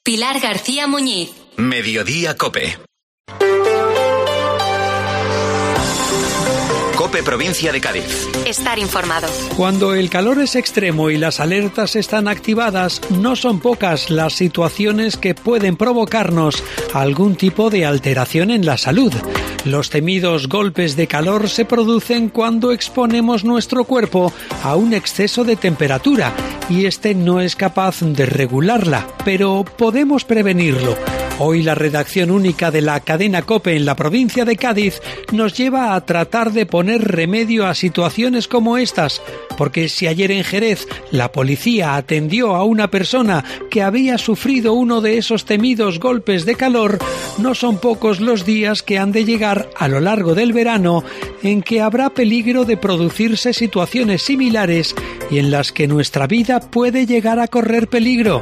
Pilar García Muñiz. Mediodía COPE. COPE Provincia de Cádiz. Estar informado. Cuando el calor es extremo y las alertas están activadas, no son pocas las situaciones que pueden provocarnos algún tipo de alteración en la salud. Los temidos golpes de calor se producen cuando exponemos nuestro cuerpo a un exceso de temperatura y este no es capaz de regularla, pero podemos prevenirlo. Hoy la redacción única de la cadena COPE en la provincia de Cádiz nos lleva a tratar de poner remedio a situaciones como estas, porque si ayer en Jerez la policía atendió a una persona que había sufrido uno de esos temidos golpes de calor, no son pocos los días que han de llegar a lo largo del verano en que habrá peligro de producirse situaciones similares y en las que nuestra vida puede llegar a correr peligro.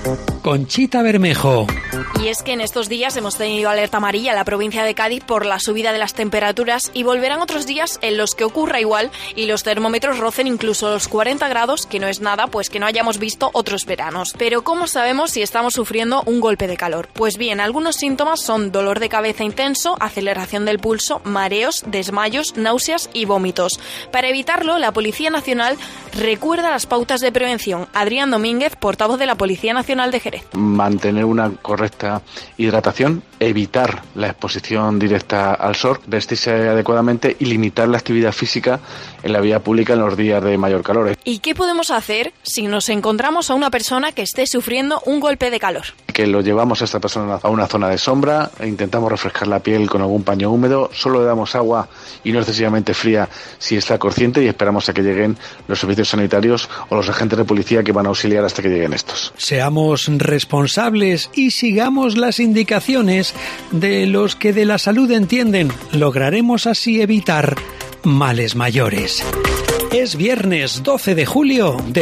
Conchita Bermejo. Y es que en estos días hemos tenido alerta amarilla en la provincia de Cádiz por la subida de las temperaturas y volverán otros días en los que ocurra igual y los termómetros rocen incluso los 40 grados, que no es nada, pues que no hayamos visto otros veranos. Pero ¿cómo sabemos si estamos sufriendo un golpe de calor? Pues bien, algunos síntomas son dolor de cabeza intenso, aceleración del pulso, mareos, desmayos, náuseas y vómitos. Para evitarlo, la Policía Nacional recuerda las pautas de prevención. Adrián Domínguez, portavoz de la Policía Nacional de Jerez. Mantener una correcta hidratación, evitar la exposición directa al sol, vestirse adecuadamente y limitar la actividad física en la vía pública en los días de mayor calor. ¿Y qué podemos hacer si nos encontramos a una persona que esté sufriendo un golpe de calor? Que lo llevamos a esta persona a una zona de sombra, e intentamos refrescar la piel con algún paño húmedo, solo le damos agua y no excesivamente fría si está consciente y esperamos a que lleguen los servicios sanitarios o los agentes de policía que van a auxiliar hasta que lleguen estos. Seamos responsables y sigamos las indicaciones de los que de la salud entienden. Lograremos así evitar males mayores. Es viernes 12 de julio de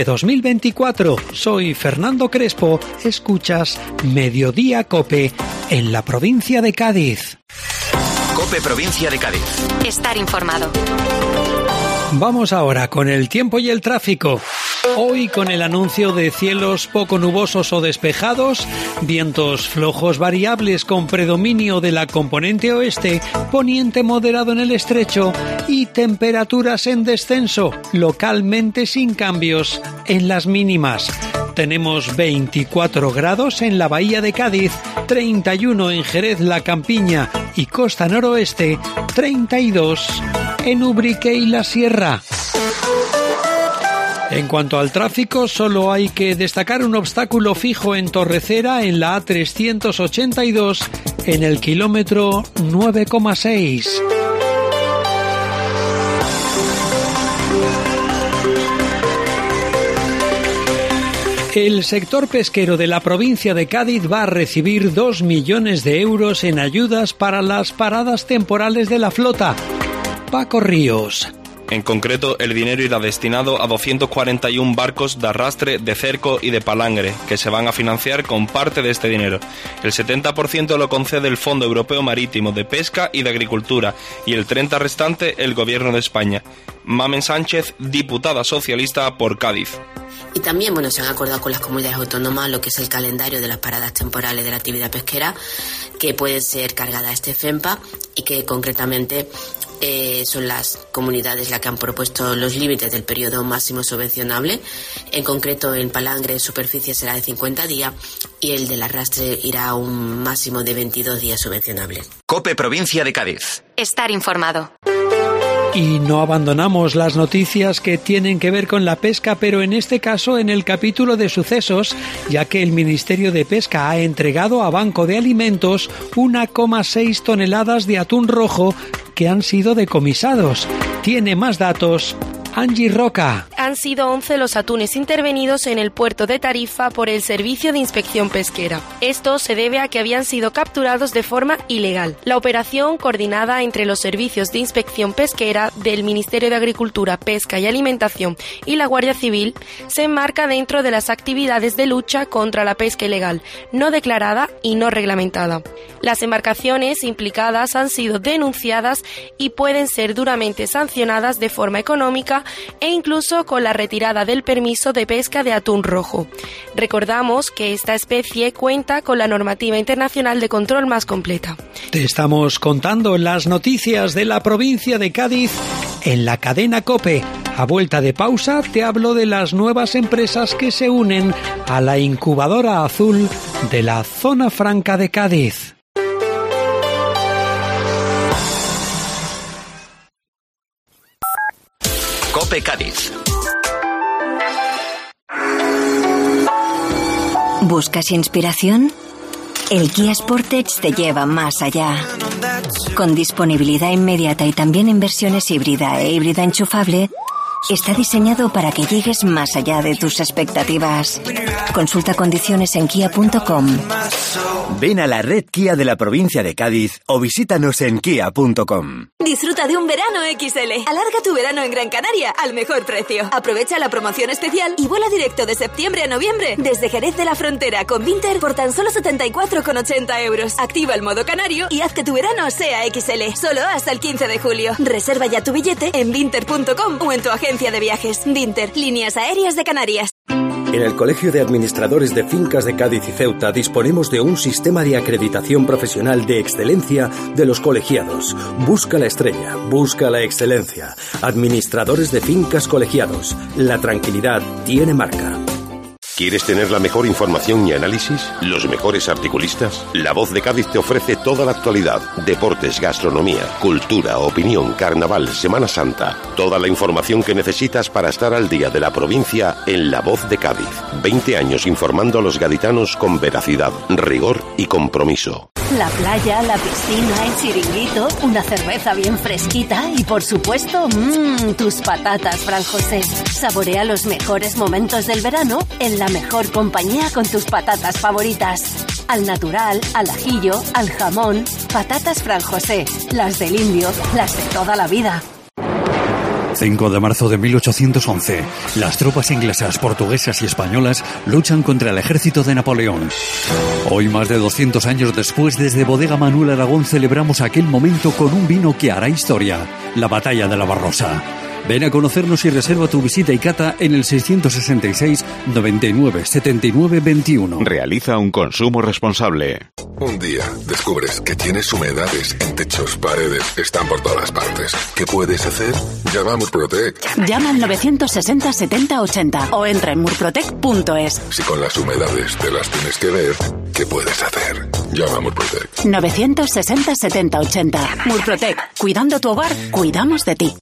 2024. Soy Fernando Crespo. Escuchas Mediodía COPE en la provincia de Cádiz. COPE Provincia de Cádiz. Estar informado. Vamos ahora con el tiempo y el tráfico. Hoy con el anuncio de cielos poco nubosos o despejados, vientos flojos variables con predominio de la componente oeste, poniente moderado en el estrecho y temperaturas en descenso, localmente sin cambios en las mínimas. Tenemos 24 grados en la Bahía de Cádiz, 31 en Jerez, La Campiña y Costa Noroeste, 32 en Ubrique y La Sierra. En cuanto al tráfico, solo hay que destacar un obstáculo fijo en Torrecera en la A382 en el kilómetro 9,6. El sector pesquero de la provincia de Cádiz va a recibir 2 millones de euros en ayudas para las paradas temporales de la flota. Paco Ríos. En concreto, el dinero irá destinado a 241 barcos de arrastre, de cerco y de palangre, que se van a financiar con parte de este dinero. El 70% lo concede el Fondo Europeo Marítimo de Pesca y de Agricultura y el 30% restante el Gobierno de España. Mamen Sánchez, diputada socialista por Cádiz. Y también, se han acordado con las comunidades autónomas lo que es el calendario de las paradas temporales de la actividad pesquera, que pueden ser cargadas a este FEMPA y que concretamente son las comunidades las que han propuesto los límites del periodo máximo subvencionable. En concreto, en palangre en superficie será de 50 días y el del arrastre irá a un máximo de 22 días subvencionable. COPE Provincia de Cádiz. Estar informado. Y no abandonamos las noticias que tienen que ver con la pesca, pero en este caso en el capítulo de sucesos, ya que el Ministerio de Pesca ha entregado a Banco de Alimentos 1,6 toneladas de atún rojo que han sido decomisados. Tiene más datos Angie Roca. Han sido 11 los atunes intervenidos en el puerto de Tarifa por el Servicio de Inspección Pesquera. Esto se debe a que habían sido capturados de forma ilegal. La operación, coordinada entre los servicios de inspección pesquera del Ministerio de Agricultura, Pesca y Alimentación y la Guardia Civil, se enmarca dentro de las actividades de lucha contra la pesca ilegal, no declarada y no reglamentada. Las embarcaciones implicadas han sido denunciadas y pueden ser duramente sancionadas de forma económica e incluso con con la retirada del permiso de pesca de atún rojo. Recordamos que esta especie cuenta con la normativa internacional de control más completa. Te estamos contando las noticias de la provincia de Cádiz en la cadena COPE. A vuelta de pausa te hablo de las nuevas empresas que se unen a la incubadora azul de la Zona Franca de Cádiz. COPE Cádiz. ¿Buscas inspiración? El Kia Sportage te lleva más allá. Con disponibilidad inmediata y también en versiones híbrida e híbrida enchufable, está diseñado para que llegues más allá de tus expectativas. Consulta condiciones en kia.com. Ven a la red Kia de la provincia de Cádiz o visítanos en kia.com. Disfruta de un verano XL. Alarga tu verano en Gran Canaria al mejor precio. Aprovecha la promoción especial y vuela directo de septiembre a noviembre desde Jerez de la Frontera con Vinter por tan solo 74,80 euros. Activa el modo canario y haz que tu verano sea XL. Solo hasta el 15 de julio. Reserva ya tu billete en vinter.com o en tu agencia de viajes. Vinter, líneas aéreas de Canarias. En el Colegio de Administradores de Fincas de Cádiz y Ceuta disponemos de un sistema de acreditación profesional de excelencia de los colegiados. Busca la estrella, busca la excelencia. Administradores de Fincas Colegiados. La tranquilidad tiene marca. ¿Quieres tener la mejor información y análisis? ¿Los mejores articulistas? La Voz de Cádiz te ofrece toda la actualidad. Deportes, gastronomía, cultura, opinión, carnaval, Semana Santa. Toda la información que necesitas para estar al día de la provincia en La Voz de Cádiz. 20 años informando a los gaditanos con veracidad, rigor y compromiso. La playa, la piscina, el chiringuito, una cerveza bien fresquita y, por supuesto, tus patatas, Fran José. Saborea los mejores momentos del verano en la mejor compañía con tus patatas favoritas. Al natural, al ajillo, al jamón. Patatas Fran José, las del indio, las de toda la vida. 5 de marzo de 1811. Las tropas inglesas, portuguesas y españolas luchan contra el ejército de Napoleón. Hoy, más de 200 años después, desde Bodega Manuel Aragón celebramos aquel momento con un vino que hará historia, la Batalla de la Barrosa. Ven a conocernos y reserva tu visita y cata en el 666 99 79 21. Realiza un consumo responsable. Un día descubres que tienes humedades en techos, paredes, están por todas partes. ¿Qué puedes hacer? Llama a Murprotec. Llama al 960 70 80 o entra en murprotec.es. Si con las humedades te las tienes que ver, ¿qué puedes hacer? Llama a Murprotec. 960 70 80. Murprotec. Cuidando tu hogar, cuidamos de ti.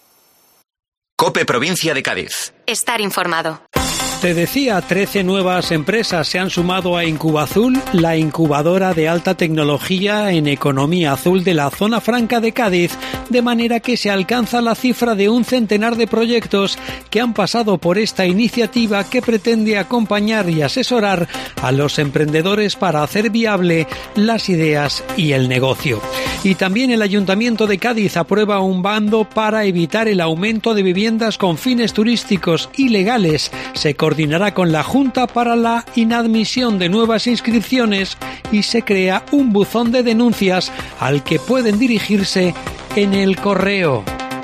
COPE Provincia de Cádiz. Estar informado. Te decía, 13 nuevas empresas se han sumado a Incubazul, la incubadora de alta tecnología en economía azul de la Zona Franca de Cádiz, de manera que se alcanza la cifra de 100 de proyectos que han pasado por esta iniciativa que pretende acompañar y asesorar a los emprendedores para hacer viable las ideas y el negocio. Y también el Ayuntamiento de Cádiz aprueba un bando para evitar el aumento de viviendas con fines turísticos ilegales. Se coordinará con la Junta para la inadmisión de nuevas inscripciones y se crea un buzón de denuncias al que pueden dirigirse en el correo.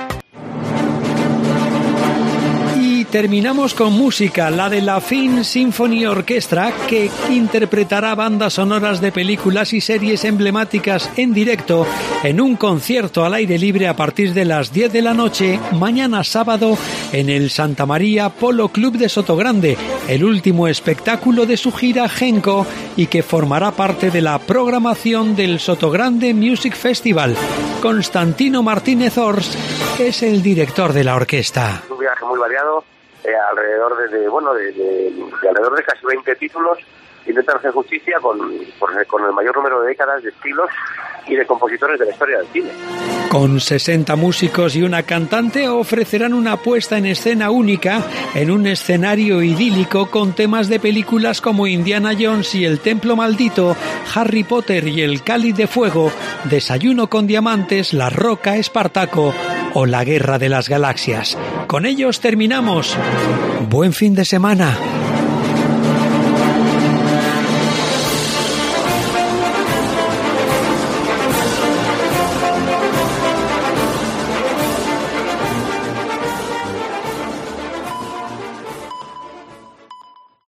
Terminamos con música, la de la Film Symphony Orchestra, que interpretará bandas sonoras de películas y series emblemáticas en directo en un concierto al aire libre a partir de las 10 de la noche, mañana sábado, en el Santa María Polo Club de Sotogrande, el último espectáculo de su gira Genco y que formará parte de la programación del Sotogrande Music Festival. Constantino Martínez Ors es el director de la orquesta. Un viaje muy variado. Alrededor de alrededor de casi 20 títulos, intentan hacer justicia con el mayor número de décadas, de estilos y de compositores de la historia del cine. Con 60 músicos y una cantante ofrecerán una puesta en escena única en un escenario idílico con temas de películas como Indiana Jones y el Templo Maldito, Harry Potter y el Cáliz de Fuego, Desayuno con Diamantes, La Roca, Espartaco o La Guerra de las Galaxias. Con ellos terminamos. Buen fin de semana.